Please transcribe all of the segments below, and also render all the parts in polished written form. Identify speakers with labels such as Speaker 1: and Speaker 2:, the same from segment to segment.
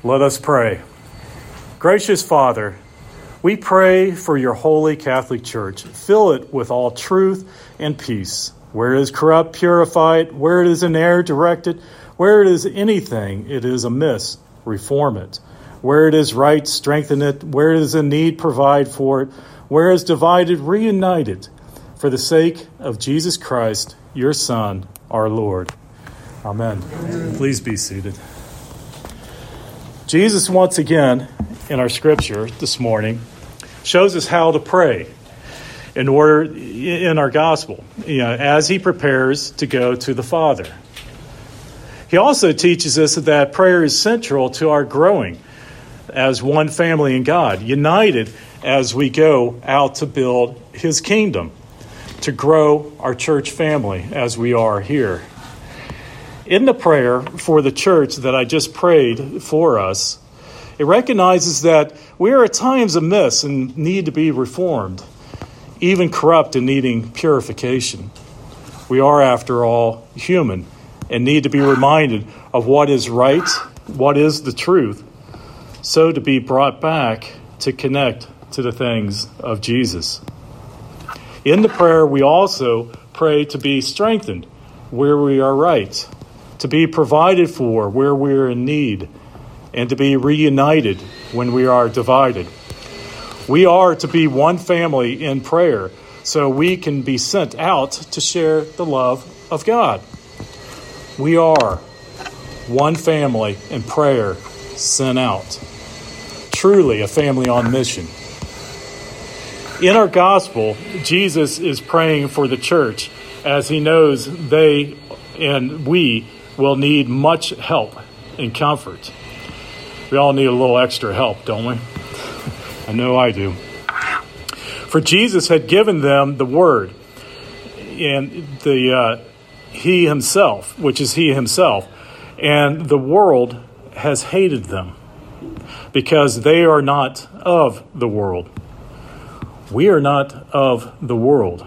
Speaker 1: Let us pray. Gracious Father, we pray for your holy Catholic Church. Fill it with all truth and peace. Where it is corrupt, purify it. Where it is in error, direct it. Where it is anything it is amiss, reform it. Where it is right, strengthen it. Where it is in need, provide for it. Where it is divided, reunite it. For the sake of Jesus Christ, your Son, our Lord. Amen. Please be seated. Jesus, once again, in our scripture this morning, shows us how to pray in our gospel, as he prepares to go to the Father. He also teaches us that prayer is central to our growing as one family in God, united as we go out to build his kingdom, to grow our church family as we are here. In the prayer for the church that I just prayed for us, it recognizes that we are at times amiss and need to be reformed, even corrupt and needing purification. We are, after all, human and need to be reminded of what is right, what is the truth, so to be brought back to connect to the things of Jesus. In the prayer, we also pray to be strengthened where we are right, to be provided for where we are in need, and to be reunited when we are divided. We are to be one family in prayer so we can be sent out to share the love of God. We are one family in prayer sent out. Truly a family on mission. In our gospel, Jesus is praying for the church as he knows they and we will need much help and comfort. We all need a little extra help, don't we? I know I do. For Jesus had given them the word and he himself, which is he himself, and the world has hated them because they are not of the world. We are not of the world.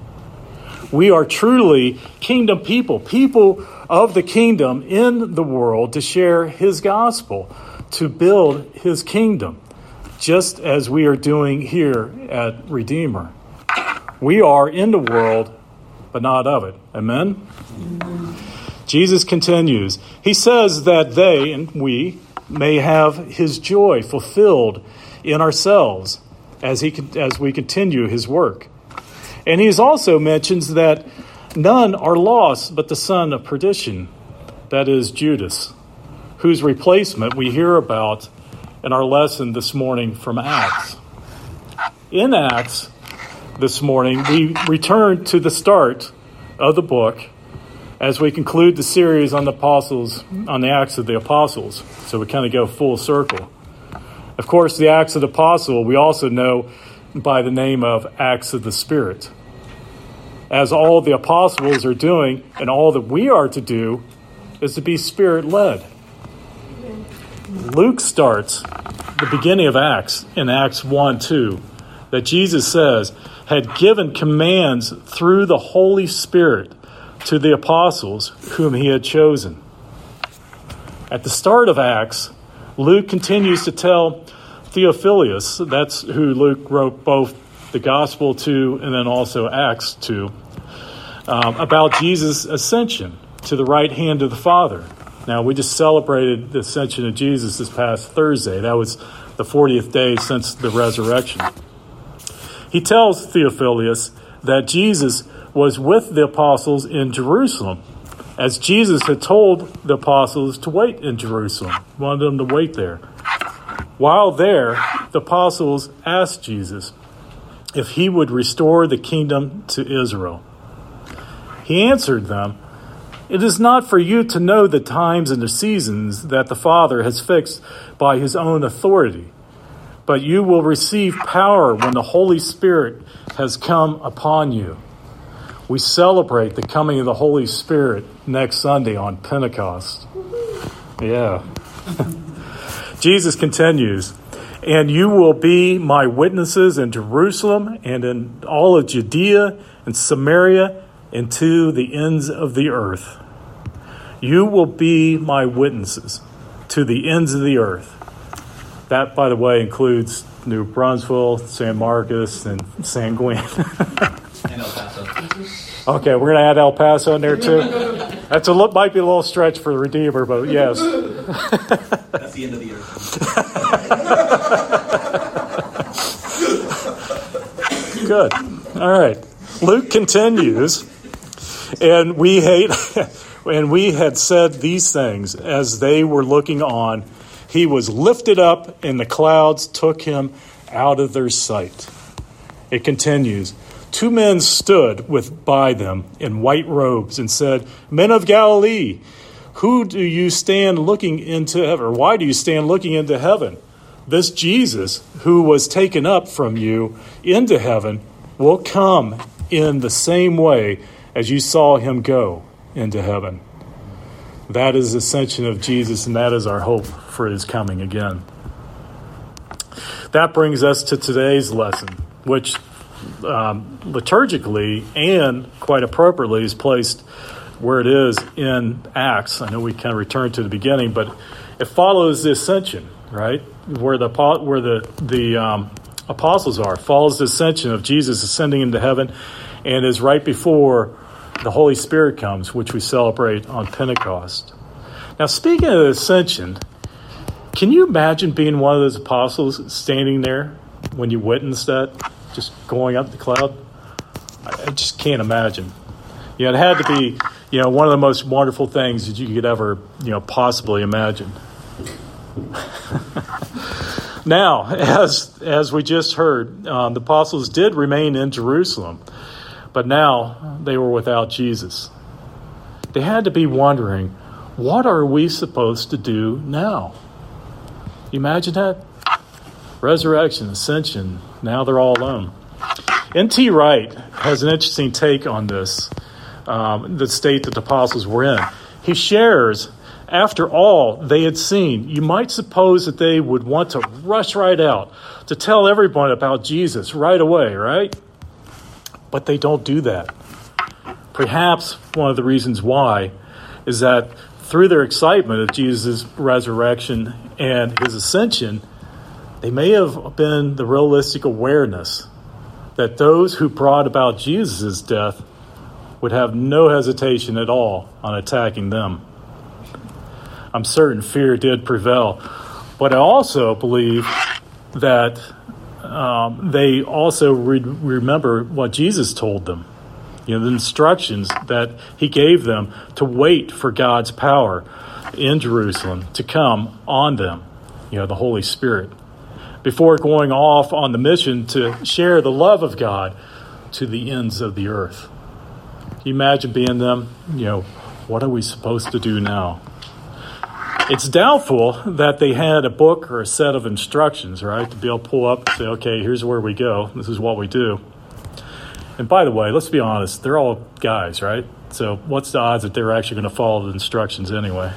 Speaker 1: We are truly kingdom people of the kingdom in the world to share his gospel, to build his kingdom, just as we are doing here at Redeemer. We are in the world, but not of it. Amen? Jesus continues. He says that they and we may have his joy fulfilled in ourselves as we continue his work. And he also mentions that none are lost but the son of perdition, that is Judas, whose replacement we hear about in our lesson this morning from Acts. In Acts this morning, we return to the start of the book as we conclude the series on the Acts of the Apostles. So we kind of go full circle. Of course, the Acts of the Apostle we also know by the name of Acts of the Spirit. As all the apostles are doing and all that we are to do is to be Spirit-led. Luke starts the beginning of Acts in Acts 1:2 that Jesus says had given commands through the Holy Spirit to the apostles whom he had chosen. At the start of Acts, Luke continues to tell Theophilus, that's who Luke wrote both the Gospel to and then also Acts to, about Jesus' ascension to the right hand of the Father. Now, we just celebrated the ascension of Jesus this past Thursday. That was the 40th day since the resurrection. He tells Theophilus that Jesus was with the apostles in Jerusalem, as Jesus had told the apostles to wait in Jerusalem, wanted them to wait there. While there, the apostles asked Jesus if he would restore the kingdom to Israel. He answered them, "It is not for you to know the times and the seasons that the Father has fixed by his own authority, but you will receive power when the Holy Spirit has come upon you." We celebrate the coming of the Holy Spirit next Sunday on Pentecost. Yeah. Jesus continues, "And you will be my witnesses in Jerusalem and in all of Judea and Samaria and to the ends of the earth." You will be my witnesses. to the ends of the earth. That, by the way, includes New Brunswick, San Marcos, and San Gwen.
Speaker 2: And El Paso.
Speaker 1: Okay, we're going to add El Paso in there too. That's might be a little stretch for the Redeemer, but yes.
Speaker 2: That's the end of the earth.
Speaker 1: Good. All right. Luke continues, and we had said these things as they were looking on. He was lifted up, and the clouds took him out of their sight. It continues. 2 men stood by them in white robes and said, Men of Galilee, who do you stand looking into heaven? Or why do you stand looking into heaven? This Jesus, who was taken up from you into heaven, will come in the same way as you saw him go into heaven. That is the ascension of Jesus, and that is our hope for his coming again. That brings us to today's lesson, which liturgically and quite appropriately is placed where it is in Acts. I know we kind of returned to the beginning, but it follows the ascension, right? Where the apostles are, follows the ascension of Jesus ascending into heaven, and is right before the Holy Spirit comes, which we celebrate on Pentecost. Now, speaking of the ascension, can you imagine being one of those apostles standing there when you witnessed that, just going up the cloud? I just can't imagine. It had to be, one of the most wonderful things that you could ever, possibly imagine. Now, as we just heard, the apostles did remain in Jerusalem, but now they were without Jesus. They had to be wondering, what are we supposed to do now? Imagine that. Resurrection, ascension, now they're all alone. N.T. Wright has an interesting take on this, the state that the apostles were in. He shares, after all they had seen, you might suppose that they would want to rush right out to tell everyone about Jesus right away, right? But they don't do that. Perhaps one of the reasons why is that through their excitement of Jesus' resurrection and his ascension, they may have been the realistic awareness that those who brought about Jesus' death would have no hesitation at all on attacking them. I'm certain fear did prevail, but I also believe that they also remember what Jesus told them, the instructions that he gave them to wait for God's power in Jerusalem to come on them, the Holy Spirit, before going off on the mission to share the love of God to the ends of the earth. Can you imagine being them? What are we supposed to do now? It's doubtful that they had a book or a set of instructions, right, to be able to pull up and say, okay, here's where we go. This is what we do. And by the way, let's be honest, they're all guys, right? So what's the odds that they're actually going to follow the instructions anyway?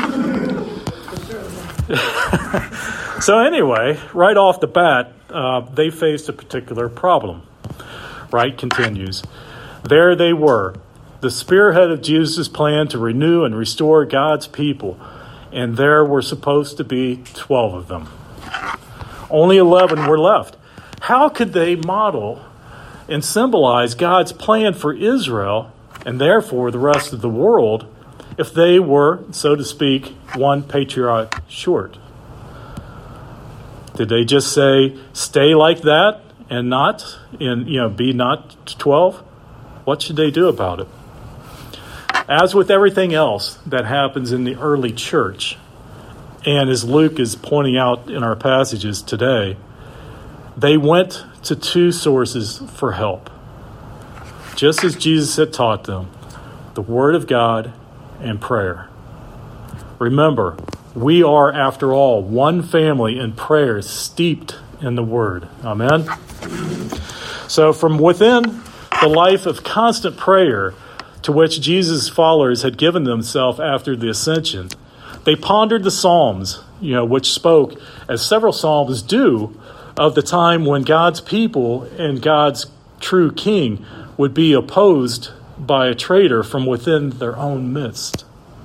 Speaker 1: So anyway, right off the bat, they faced a particular problem. Wright continues. There they were, the spearhead of Jesus' plan to renew and restore God's people. And there were supposed to be 12 of them. Only 11 were left. How could they model and symbolize God's plan for Israel and therefore the rest of the world if they were, so to speak, one patriarch short? Did they just say, stay like that and be not 12? What should they do about it? As with everything else that happens in the early church, and as Luke is pointing out in our passages today, they went to 2 sources for help. Just as Jesus had taught them, the Word of God and prayer. Remember, we are, after all, one family in prayer steeped in the Word. Amen? So from within the life of constant prayer to which Jesus' followers had given themselves after the ascension, they pondered the Psalms, which spoke, as several Psalms do, of the time when God's people and God's true king would be opposed by a traitor from within their own midst.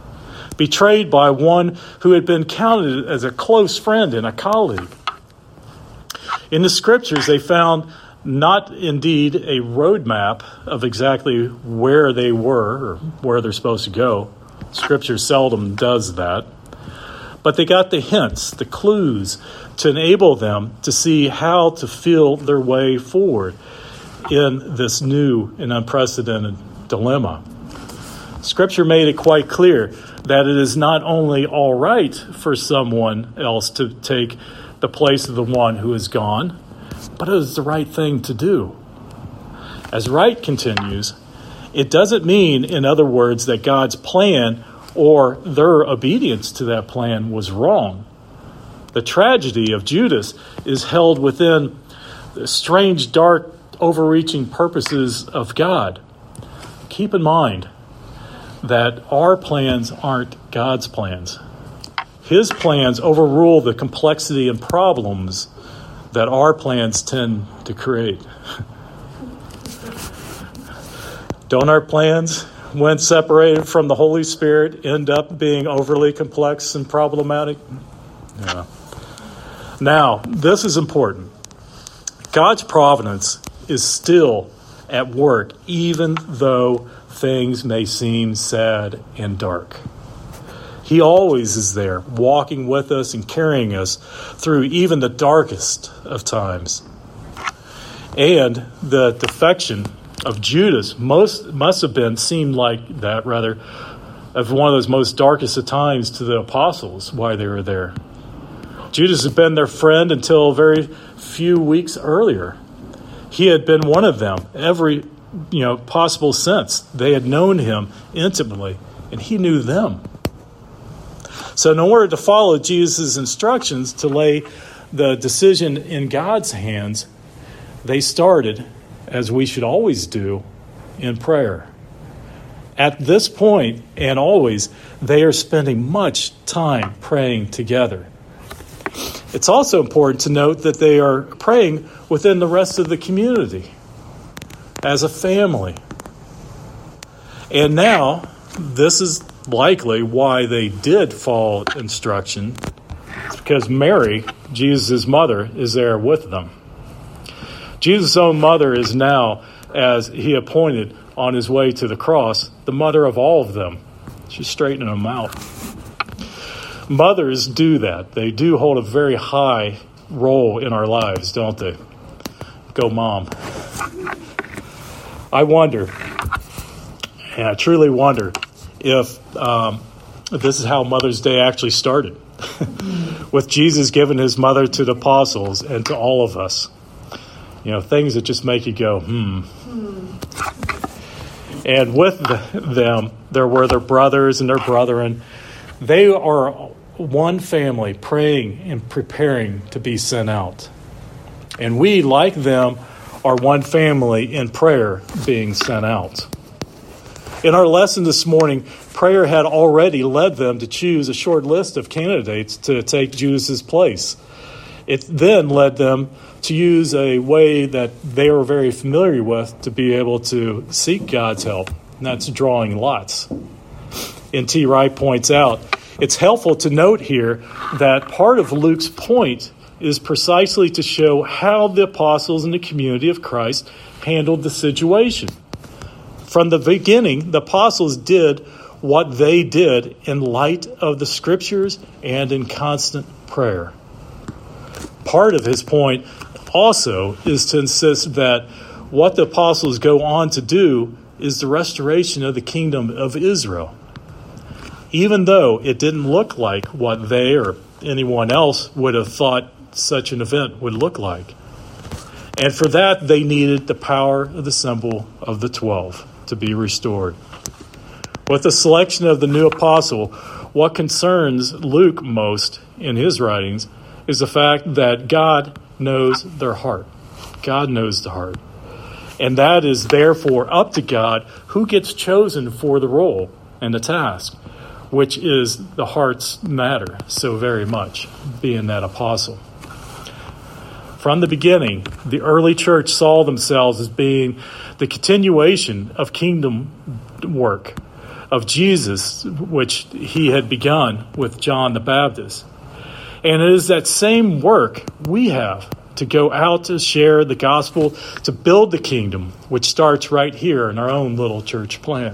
Speaker 1: betrayed by one who had been counted as a close friend and a colleague. In the scriptures, they found not indeed a roadmap of exactly where they were or where they're supposed to go. Scripture seldom does that. But they got the hints, the clues, to enable them to see how to feel their way forward in this new and unprecedented dilemma. Scripture made it quite clear that it is not only all right for someone else to take the place of the one who is gone, but it is the right thing to do. As Wright continues, it doesn't mean, in other words, that God's plan or their obedience to that plan was wrong. The tragedy of Judas is held within the strange, dark, overreaching purposes of God. Keep in mind that our plans aren't God's plans. His plans overrule the complexity and problems that our plans tend to create. Don't our plans, when separated from the Holy Spirit, end up being overly complex and problematic? Yeah. Now, this is important. God's providence is still at work, even though things may seem sad and dark. He always is there, walking with us and carrying us through even the darkest of times. And the defection of Judas must have seemed like that, rather, of one of those most darkest of times to the apostles while they were there. Judas had been their friend until a very few weeks earlier. He had been one of them every possible sense. They had known him intimately, and he knew them. So in order to follow Jesus' instructions to lay the decision in God's hands, they started, as we should always do, in prayer. At this point, and always, they are spending much time praying together. It's also important to note that they are praying within the rest of the community, as a family. And now, this is likely why they did follow instruction. It's because Mary, Jesus' mother, is there with them. Jesus' own mother is now, as he appointed on his way to the cross, the mother of all of them. She's straightening them out. Mothers do that. They do hold a very high role in our lives, don't they? Go, Mom. I wonder, and I truly wonder, if this is how Mother's Day actually started, with Jesus giving his mother to the apostles and to all of us. Things that just make you go, And with them, there were their brothers and their brethren. They are one family praying and preparing to be sent out. And we, like them, are one family in prayer being sent out. In our lesson this morning, prayer had already led them to choose a short list of candidates to take Judas' place. It then led them to use a way that they were very familiar with to be able to seek God's help, and that's drawing lots. N.T. Wright points out, it's helpful to note here that part of Luke's point is precisely to show how the apostles in the community of Christ handled the situation. From the beginning, the apostles did what they did in light of the scriptures and in constant prayer. Part of his point also is to insist that what the apostles go on to do is the restoration of the kingdom of Israel. Even though it didn't look like what they or anyone else would have thought such an event would look like. And for that, they needed the power of the symbol of the 12 to be restored. With the selection of the new apostle, what concerns Luke most in his writings is the fact that God knows their heart. God knows the heart. And that is therefore up to God who gets chosen for the role and the task, which is the heart's matter so very much, being that apostle. From the beginning, the early church saw themselves as being the continuation of kingdom work, of Jesus, which he had begun with John the Baptist. And it is that same work we have to go out to share the gospel, to build the kingdom, which starts right here in our own little church plant.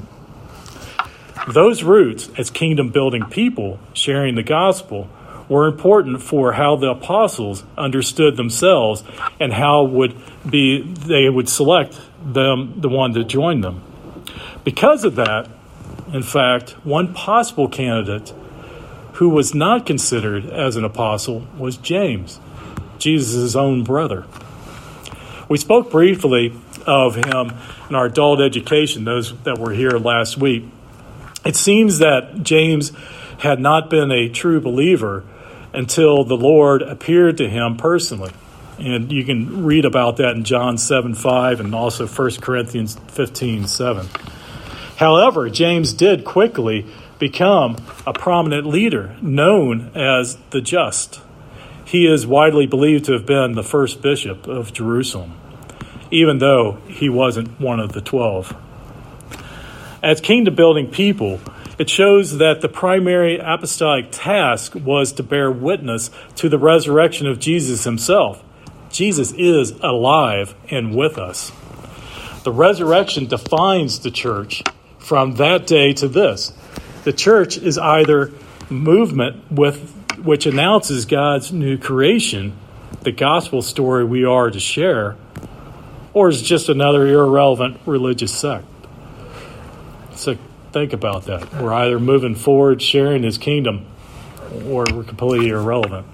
Speaker 1: Those roots as kingdom-building people sharing the gospel were important for how the apostles understood themselves and how they would select the one to join them. Because of that, in fact, one possible candidate who was not considered as an apostle was James, Jesus' own brother. We spoke briefly of him in our adult education, those that were here last week. It seems that James had not been a true believer until the Lord appeared to him personally. And you can read about that in John 7:5 and also 1 Corinthians 15:7. However, James did quickly become a prominent leader known as the Just. He is widely believed to have been the first bishop of Jerusalem, even though he wasn't one of the 12. As kingdom-building people, it shows that the primary apostolic task was to bear witness to the resurrection of Jesus himself. Jesus is alive and with us. The resurrection defines the church from that day to this. The church is either movement which announces God's new creation, the gospel story we are to share, or is just another irrelevant religious sect. So think about that. We're either moving forward, sharing his kingdom, or we're completely irrelevant.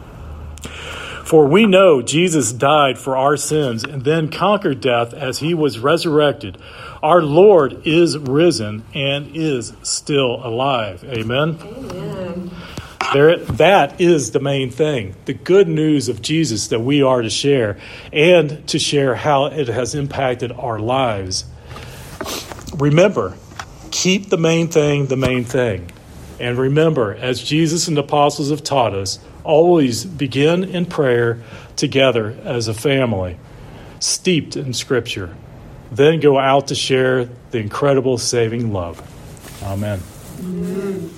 Speaker 1: For we know Jesus died for our sins and then conquered death as he was resurrected. Our Lord is risen and is still alive. Amen?
Speaker 3: Amen.
Speaker 1: That is the main thing, the good news of Jesus that we are to share, and to share how it has impacted our lives. Remember, keep the main thing the main thing. And remember, as Jesus and the apostles have taught us, always begin in prayer together as a family, steeped in Scripture. Then go out to share the incredible saving love. Amen.
Speaker 3: Amen.